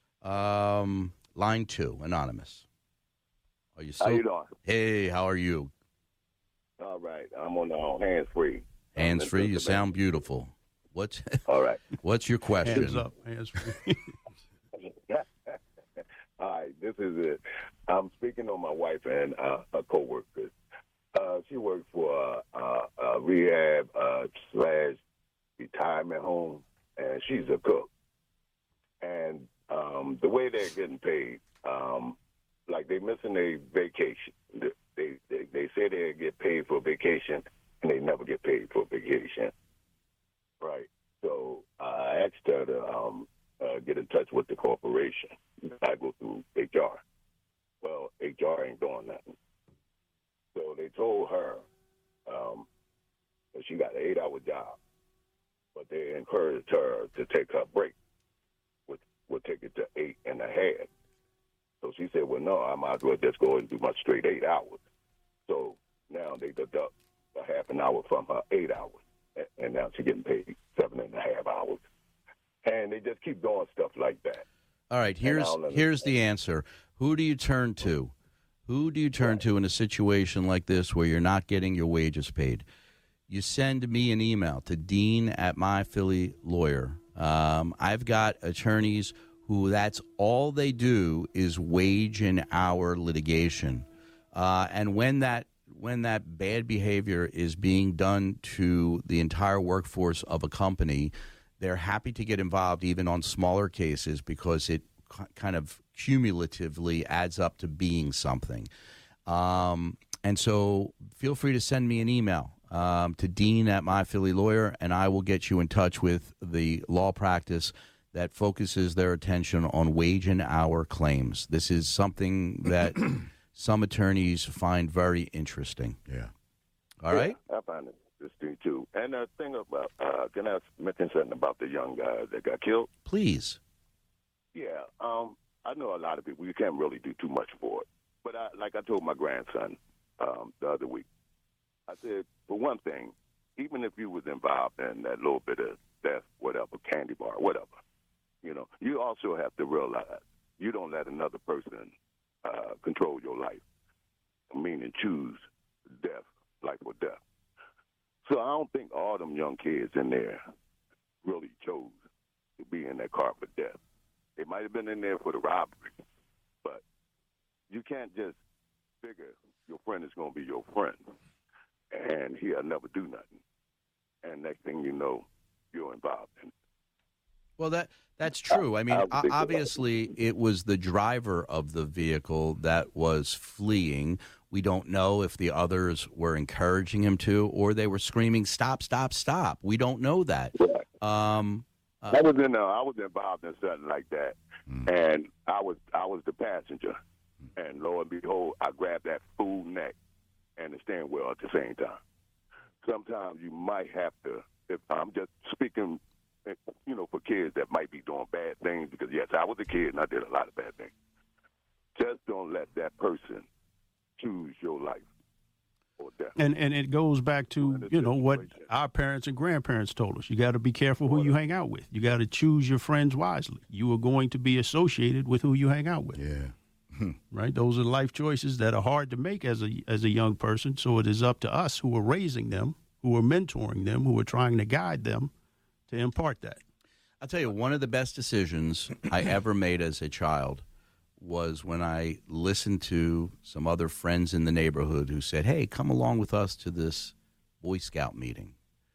Um, line two, Anonymous. Are you still? How you doing? Hey, how are you? All right. I'm on the uh, hands free. Hands free. You sound beautiful. What's all right? What's your question? Hands up, hands free. All right. This is it. I'm speaking on my wife and uh, a coworker. Uh, she works for a, a, a rehab uh, slash retirement home, and she's a cook. And um, the way they're getting paid, um, like they're missing a vacation. They, they they say they get paid for vacation, and they never get paid for vacation. Right. So I asked her to um, uh, get in touch with the corporation. I go through H R. Well, H R ain't doing nothing. So they told her um, that she got an eight-hour job, but they encouraged her to take her break, which would take it to eight and a half. So she said, well, no, I might as well just go and do my straight eight hours. So now they deduct a half an hour from her eight hours, and now she's getting paid seven and a half hours. And they just keep doing stuff like that. All right, here's here's the answer. Who do you turn to? Who do you turn to in a situation like this where you're not getting your wages paid? You send me an email to Dean at My Philly Lawyer. Um, I've got attorneys who that's all they do is wage and hour litigation. Uh, and when that when that bad behavior is being done to the entire workforce of a company, they're happy to get involved even on smaller cases because it c- kind of cumulatively adds up to being something. Um, and so feel free to send me an email um, to Dean at My Philly Lawyer, and I will get you in touch with the law practice that focuses their attention on wage and hour claims. This is something that some attorneys find very interesting. Yeah. All right? Yeah, I find it interesting, too. And the thing about, uh, can I mention something about the young guy that got killed? Please. Yeah. Um, I know a lot of people, you can't really do too much for it. But I, like I told my grandson um, the other week, I said, for one thing, even if you was involved in that little bit of death, whatever, candy bar, whatever, you know, you also have to realize you don't let another person uh, control your life, meaning choose death, life or death. So I don't think all them young kids in there really chose to be in that car for death. They might have been in there for the robbery, but you can't just figure your friend is going to be your friend, and he'll never do nothing. And next thing you know, you're involved in it. Well, that that's true. I mean, I obviously, it was the driver of the vehicle that was fleeing. We don't know if the others were encouraging him to, or they were screaming, "Stop! Stop! Stop!" We don't know that. Right. Um, uh, I was in. Uh, I was involved in something like that, mm. and I was. I was the passenger, and lo and behold, I grabbed that fool neck and the steering wheel at the same time. Sometimes you might have to. If I'm just speaking, you know, for kids that might be doing bad things, because yes, I was a kid and I did a lot of bad things. Just don't let that person choose your life or death. And and it goes back to, you know, what our parents and grandparents told us. You got to be careful who you hang out with. You got to choose your friends wisely. You are going to be associated with who you hang out with. Yeah. Right? Those are life choices that are hard to make as a as a young person. So it is up to us who are raising them, who are mentoring them, who are trying to guide them to impart that. I'll tell you, one of the best decisions I ever made as a child was when I listened to some other friends in the neighborhood who said, "Hey, come along with us to this Boy Scout meeting."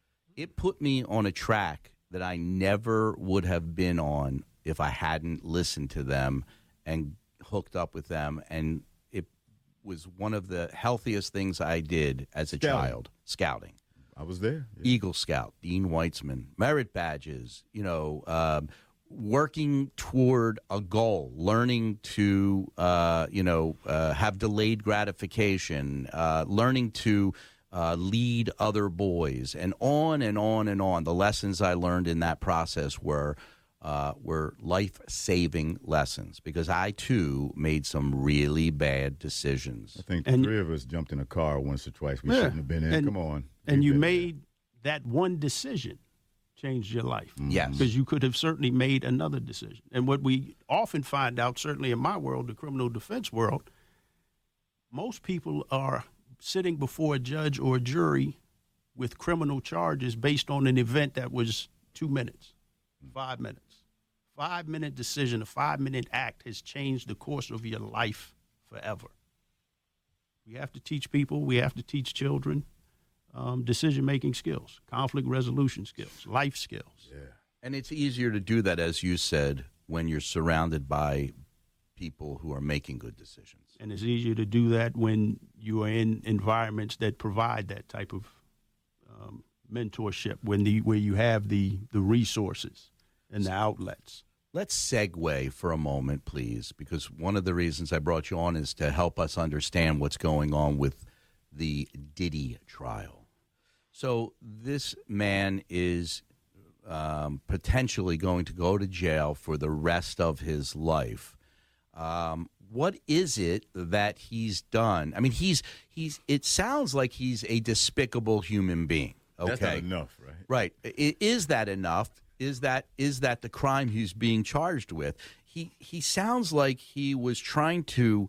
It put me on a track that I never would have been on if I hadn't listened to them and hooked up with them. And it was one of the healthiest things I did as a Scouting. child, scouting. I was there. Yeah. Eagle Scout, Dean Weitzman, merit badges, you know, um, working toward a goal, learning to, uh, you know, uh, have delayed gratification, uh, learning to uh, lead other boys, and on and on and on. The lessons I learned in that process were uh, were life-saving lessons, because I, too, made some really bad decisions. I think And- three of us jumped in a car once or twice. We Yeah. shouldn't have been in. And- Come on. And We've you been made that one decision changed your life. Yes. Because you could have certainly made another decision. And what we often find out, certainly in my world, the criminal defense world, most people are sitting before a judge or a jury with criminal charges based on an event that was two minutes, five minutes. Five-minute decision, a five-minute act has changed the course of your life forever. We have to teach people, we have to teach children um, decision-making skills, conflict resolution skills, life skills. Yeah. And it's easier to do that, as you said, when you're surrounded by people who are making good decisions. And it's easier to do that when you are in environments that provide that type of um, mentorship, when the where you have the, the resources and the outlets. Let's segue for a moment, please, because one of the reasons I brought you on is to help us understand what's going on with the Diddy trial. So this man is um, potentially going to go to jail for the rest of his life. Um, what is it that he's done? I mean, he's he's. It sounds like he's a despicable human being. Okay, that's not enough, right? Right. I- is that enough? Is that is that the crime he's being charged with? He he sounds like he was trying to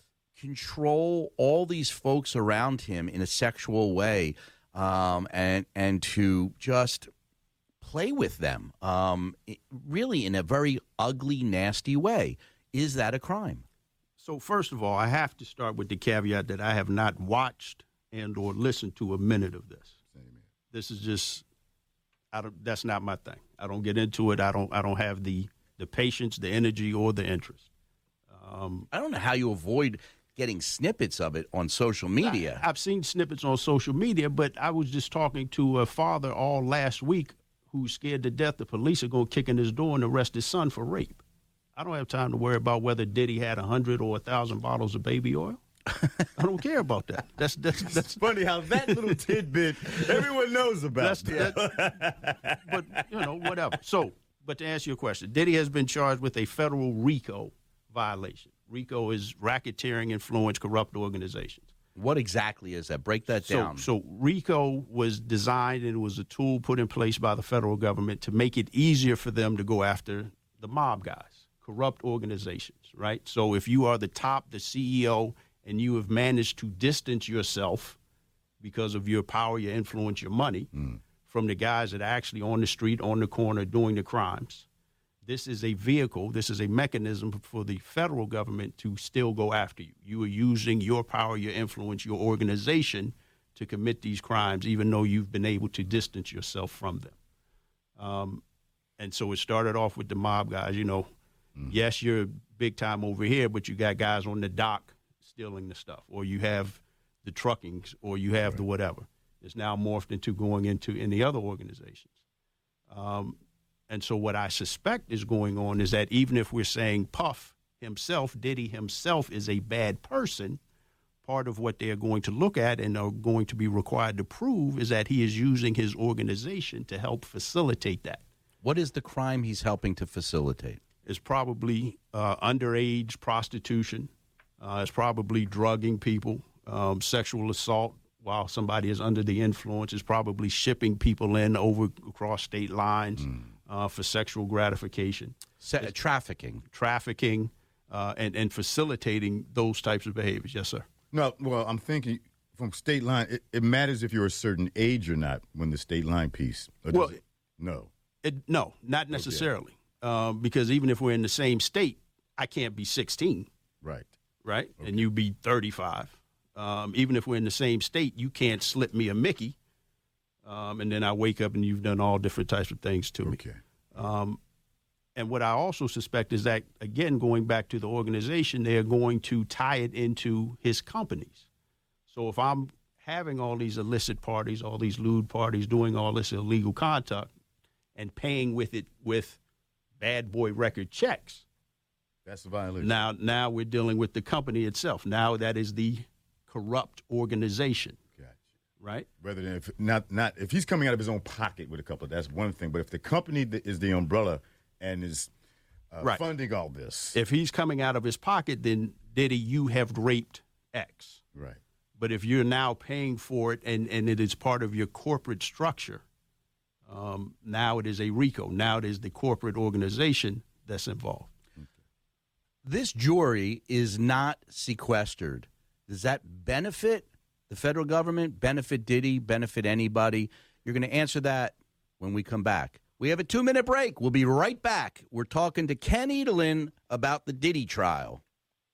control all these folks around him in a sexual way, um, and and to just play with them, um, really in a very ugly, nasty way. Is that a crime? So first of all, I have to start with the caveat that I have not watched and or listened to a minute of this. This is just. I don't, that's not my thing. I don't get into it. I don't. I don't have the, the patience, the energy, or the interest. Um, I don't know how you avoid getting snippets of it on social media. I, I've seen snippets on social media, but I was just talking to a father all last week who's scared to death the police are going to kick in his door and arrest his son for rape. I don't have time to worry about whether Diddy had a hundred or a thousand bottles of baby oil. I don't care about that. That's that's that's it's funny how that little tidbit everyone knows about. That's, that, but you know, whatever. So, but to answer your question, Diddy has been charged with a federal RICO violation. RICO is racketeering, influence, corrupt organizations. What exactly is that? Break that so, down. So RICO was designed and it was a tool put in place by the federal government to make it easier for them to go after the mob guys, corrupt organizations, right? So if you are the top, the C E O, and you have managed to distance yourself because of your power, your influence, your money mm. from the guys that are actually on the street, on the corner, doing the crimes. This is a vehicle, this is a mechanism for the federal government to still go after you. You are using your power, your influence, your organization to commit these crimes, even though you've been able to distance yourself from them. Um, and so it started off with the mob guys. You know, mm. yes, you're big time over here, but you got guys on the dock stealing the stuff, or you have the truckings, or you have right. the whatever. It's now morphed into going into any other organizations. Um, and so what I suspect is going on is that even if we're saying Puff himself, Diddy himself is a bad person, part of what they are going to look at and are going to be required to prove is that he is using his organization to help facilitate that. What is the crime he's helping to facilitate? It's probably uh, underage prostitution. Uh, it's probably drugging people, um, sexual assault while somebody is under the influence. It's probably shipping people in over across state lines mm. uh, for sexual gratification. Se- trafficking. Trafficking uh, and, and facilitating those types of behaviors. Yes, sir. No, well, I'm thinking from state line, it, it matters if you're a certain age or not when the state line piece. Well, it, no. It, no, not necessarily. Okay. Um, because even if we're in the same state, I can't be sixteen. Right. Right? Okay. And you be thirty-five. Um, even if we're in the same state, you can't slip me a Mickey. Um, and then I wake up and you've done all different types of things to me. Okay. Um, and what I also suspect is that, again, going back to the organization, they're going to tie it into his companies. So if I'm having all these illicit parties, all these lewd parties, doing all this illegal conduct and paying with it with bad boy record checks, that's a violation. Now, now we're dealing with the company itself. Now that is the corrupt organization. Gotcha. Right? Rather than if not, not if he's coming out of his own pocket with a couple, that's one thing. But if the company is the umbrella and is uh, right. funding all this, if he's coming out of his pocket, then Diddy, you have raped X. Right. But if you're now paying for it and, and it is part of your corporate structure, um, now it is a RICO. Now it is the corporate organization that's involved. This jury is not sequestered. Does that benefit the federal government benefit Diddy, benefit anybody? You're going to answer that when we come back. We have a two-minute break. We'll be right back. We're talking to Ken Edelin about the Diddy trial.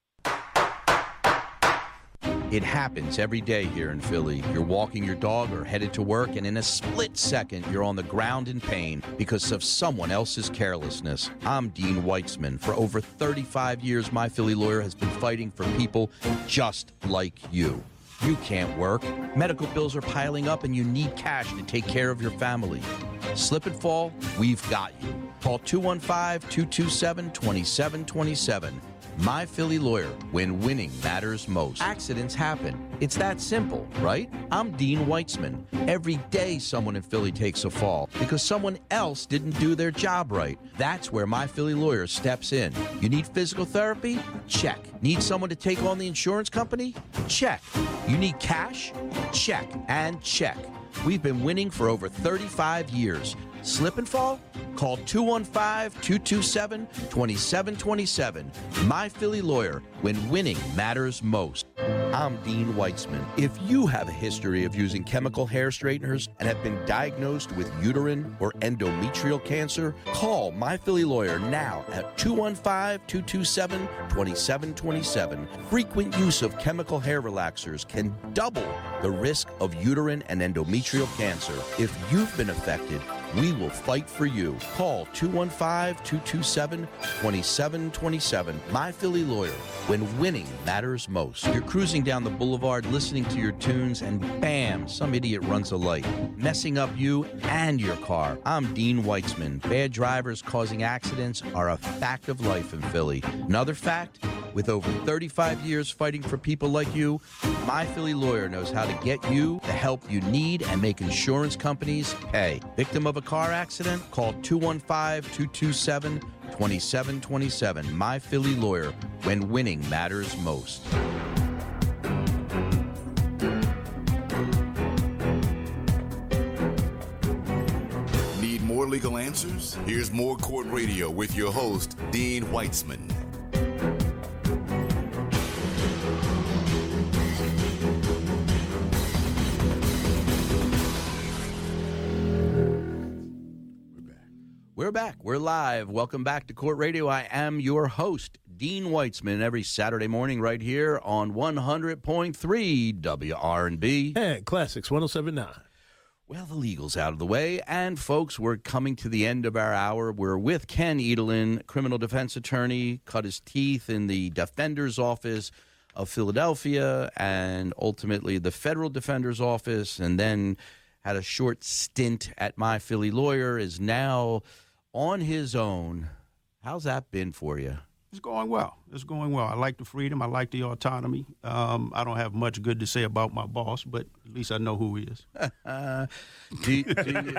It happens every day here in Philly. You're walking your dog or headed to work, and in a split second, you're on the ground in pain because of someone else's carelessness. I'm Dean Weitzman. For over thirty-five years, My Philly Lawyer has been fighting for people just like you. You can't work. Medical bills are piling up, and you need cash to take care of your family. Slip and fall, we've got you. Call two one five, two two seven, two seven two seven. My Philly Lawyer, when winning matters most. Accidents happen. It's that simple, right? I'm Dean Weitzman. Every day someone in Philly takes a fall because someone else didn't do their job right. That's where My Philly Lawyer steps in. You need physical therapy? Check. Need someone to take on the insurance company? Check. You need cash? Check and check. We've been winning for over thirty-five years. Slip and fall? Call two one five, two two seven, two seven two seven. My Philly Lawyer, when winning matters most. I'm Dean Weitzman. If you have a history of using chemical hair straighteners and have been diagnosed with uterine or endometrial cancer, call My Philly Lawyer now at two one five, two two seven, two seven two seven. Frequent use of chemical hair relaxers can double the risk of uterine and endometrial cancer. If you've been affected, we will fight for you. Call two one five, two two seven, two seven two seven. My Philly Lawyer, when winning matters most. You're cruising down the boulevard listening to your tunes, and bam, some idiot runs a light, messing up you and your car. I'm Dean Weitzman. Bad drivers causing accidents are a fact of life in Philly. Another fact, with over thirty-five years fighting for people like you, My Philly Lawyer knows how to get you the help you need and make insurance companies pay. Victim of a car accident? Call two one five, two two seven, two seven two seven. My Philly Lawyer, when winning matters most. Need more legal answers? Here's more Court Radio with your host, Dean Weitzman. We're back. We're live. Welcome back to Court Radio. I am your host, Dean Weitzman, every Saturday morning right here on one hundred point three W R and B. And Classics one oh seven point nine. Well, the legal's out of the way, and folks, we're coming to the end of our hour. We're with Ken Edelin, criminal defense attorney, cut his teeth in the defender's office of Philadelphia and ultimately the federal defender's office, and then had a short stint at My Philly Lawyer, is now on his own. How's that been for you? It's going well. It's going well. I like the freedom. I like the autonomy. Um, I don't have much good to say about my boss, but at least I know who he is. uh, do, do, you,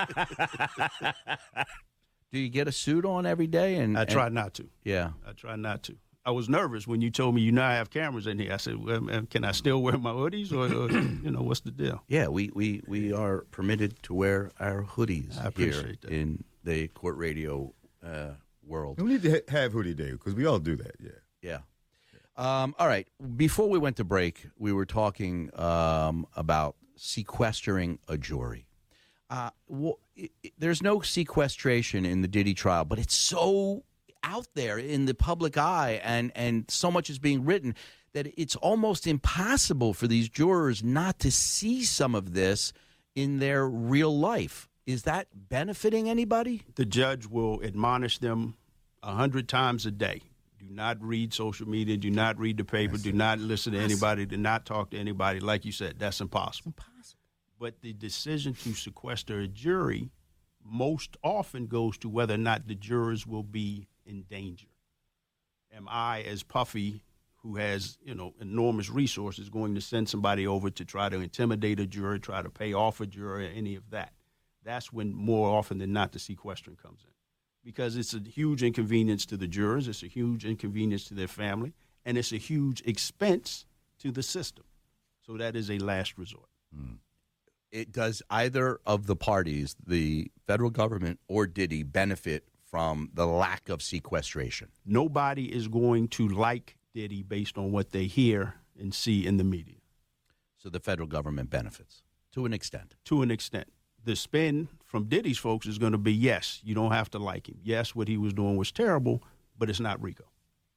do you get a suit on every day? And I try and, not to. Yeah. I try not to. I was nervous when you told me you now have cameras in here. I said, well, can I still wear my hoodies or, or you know, what's the deal? Yeah, we, we, we are permitted to wear our hoodies I appreciate here that. in the Court Radio uh, world. We need to ha- have Hoodie Day because we all do that, yeah. Yeah. Um, all right. Before we went to break, we were talking um, about sequestering a jury. Uh, well, it, it, there's no sequestration in the Diddy trial, but it's so out there in the public eye, and, and so much is being written that it's almost impossible for these jurors not to see some of this in their real life. Is that benefiting anybody? The judge will admonish them a hundred times a day. Do not read social media. Do not read the paper. That's do not listen to anybody. Do not talk to anybody. Like you said, that's impossible. Impossible. But the decision to sequester a jury most often goes to whether or not the jurors will be in danger. Am I, as Puffy, who has, you know, enormous resources, going to send somebody over to try to intimidate a juror, try to pay off a juror, any of that? That's when more often than not the sequestering comes in, because it's a huge inconvenience to the jurors, it's a huge inconvenience to their family, and it's a huge expense to the system. So that is a last resort. Mm. It does either of the parties, the federal government or Diddy, benefit from the lack of sequestration? Nobody is going to like Diddy based on what they hear and see in the media. So the federal government benefits to an extent. To an extent. The spin from Diddy's folks is going to be, yes, you don't have to like him. Yes, what he was doing was terrible, but it's not RICO.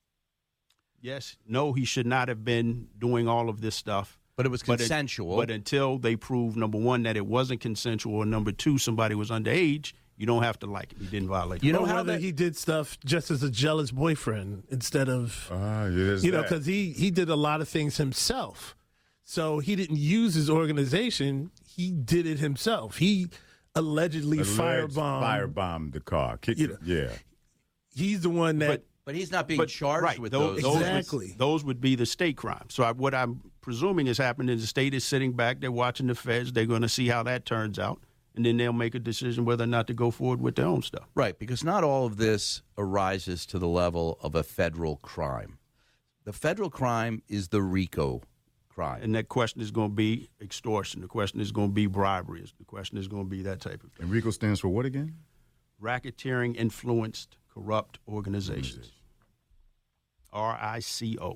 Yes, no, he should not have been doing all of this stuff. But it was consensual. But, it, but until they prove, number one, that it wasn't consensual, and number two, somebody was underage, you don't have to like him. He didn't violate. You know law. how that he did stuff just as a jealous boyfriend instead of, Ah, yes, you know, that. because he, he did a lot of things himself. So he didn't use his organization. He did it himself. He allegedly Alleged firebombed. firebombed the car. Kicked You know, it. Yeah. He's the one that. But, But he's not being but, charged right, with those. those. Exactly. Those would, those would be the state crimes. So I, what I'm presuming is happening is the state is sitting back. They're watching the feds. They're going to see how that turns out. And then they'll make a decision whether or not to go forward with their own stuff. Right, because not all of this arises to the level of a federal crime. The federal crime is the RICO crime. And that question is going to be extortion. The question is going to be bribery. The question is going to be that type of thing. And RICO stands for what again? Racketeering influenced corrupt organizations. R I C O.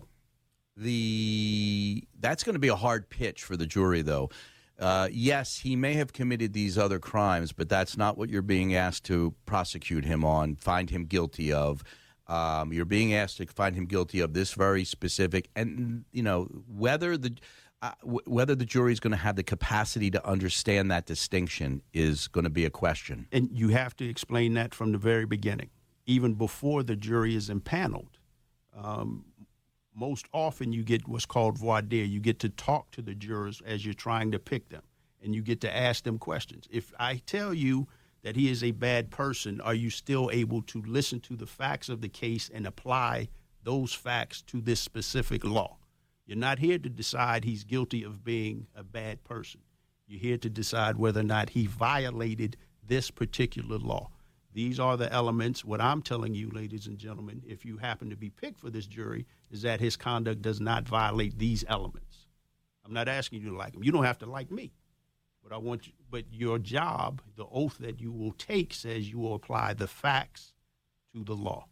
The that's going to be a hard pitch for the jury, though. Uh, yes, he may have committed these other crimes, but that's not what you're being asked to prosecute him on, find him guilty of. Um, you're being asked to find him guilty of this very specific, and you know whether the uh, w- whether the jury is going to have the capacity to understand that distinction is going to be a question. And you have to explain that from the very beginning, even before the jury is impaneled. Um, most often you get what's called voir dire. You get to talk to the jurors as you're trying to pick them, and you get to ask them questions. If I tell you that he is a bad person, are you still able to listen to the facts of the case and apply those facts to this specific law? You're not here to decide he's guilty of being a bad person. You're here to decide whether or not he violated this particular law. These are the elements. What I'm telling you, ladies and gentlemen, if you happen to be picked for this jury, is that his conduct does not violate these elements. I'm not asking you to like him. You don't have to like me. But I want you, but your job, the oath that you will take, says you will apply the facts to the law.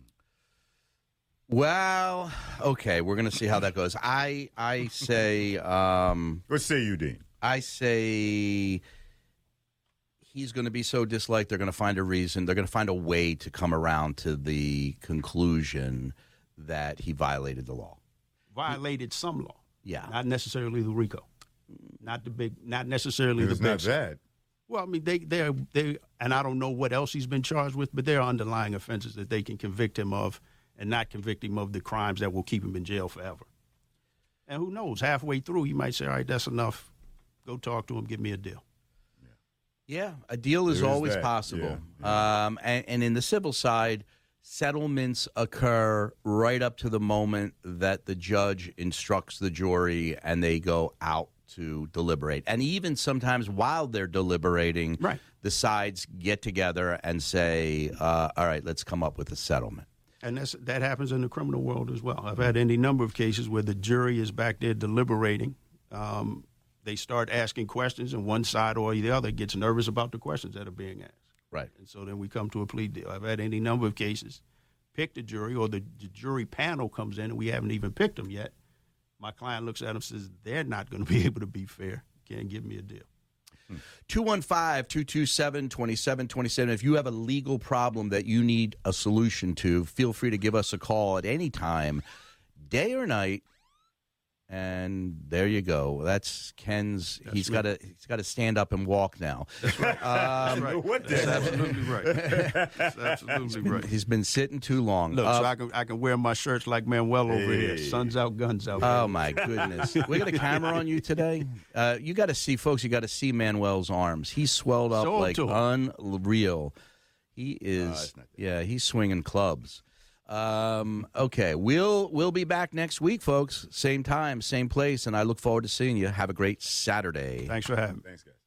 Well, okay, we're going to see how that goes. I I say um, What say you, Dean? I say he's going to be so disliked, they're going to find a reason. They're going to find a way to come around to the conclusion that he violated the law. Violated some law. Yeah. Not necessarily the RICO. Not the big, not necessarily It's the not big. that. Well, I mean, they, they're, they, and I don't know what else he's been charged with, but there are underlying offenses that they can convict him of and not convict him of the crimes that will keep him in jail forever. And who knows, halfway through, he might say, all right, that's enough. Go talk to him, give me a deal. Yeah, a deal is There is always that. possible. Yeah, Um, and, and in the civil side, settlements occur right up to the moment that the judge instructs the jury and they go out to deliberate. And even sometimes while they're deliberating, Right. the sides get together and say, uh, all right, let's come up with a settlement. And that's, that happens in the criminal world as well. I've had any number of cases where the jury is back there deliberating. Um, they start asking questions, and one side or the other gets nervous about the questions that are being asked. Right. And so then we come to a plea deal. I've had any number of cases, pick the jury, or the, the jury panel comes in, and we haven't even picked them yet. My client looks at them and says, they're not going to be able to be fair. Can't give me a deal. two one five, two two seven, two seven two seven. If you have a legal problem that you need a solution to, feel free to give us a call at any time, day or night. And there you go. That's Ken's. That's he's me. got to. He's got to stand up and walk now. That's right. Um, That's right. what That's the- absolutely right. That's absolutely right. He's been sitting too long. Look, Uh, so I can I can wear my shirts like Manuel over here. Hey. Suns out, guns out. Oh my goodness! We got a camera on you today. Uh, you got to see, folks. You got to see Manuel's arms. He's swelled up Show 'em like to 'em. unreal. He is. it's not that yeah, he's swinging clubs. Um, okay, we'll we'll be back next week, folks. Same time, same place, and I look forward to seeing you. Have a great Saturday. Thanks for having me. Thanks, guys.